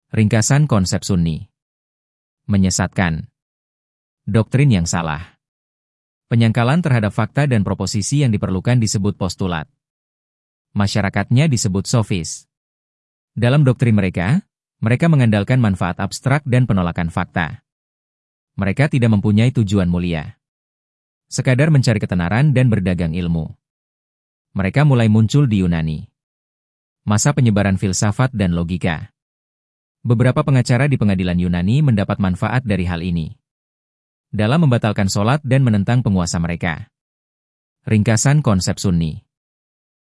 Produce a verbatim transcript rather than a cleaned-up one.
Ringkasan konsep Sunni. Menyesatkan. Doktrin yang salah. Penyangkalan terhadap fakta dan proposisi yang diperlukan disebut postulat. Masyarakatnya disebut sofis. Dalam doktrin mereka, mereka mengandalkan manfaat abstrak dan penolakan fakta. Mereka tidak mempunyai tujuan mulia. Sekadar mencari ketenaran dan berdagang ilmu. Mereka mulai muncul di Yunani. Masa penyebaran filsafat dan logika. Beberapa pengacara di pengadilan Yunani mendapat manfaat dari hal ini. Dalam membatalkan sholat dan menentang penguasa mereka. Ringkasan konsep Sunni.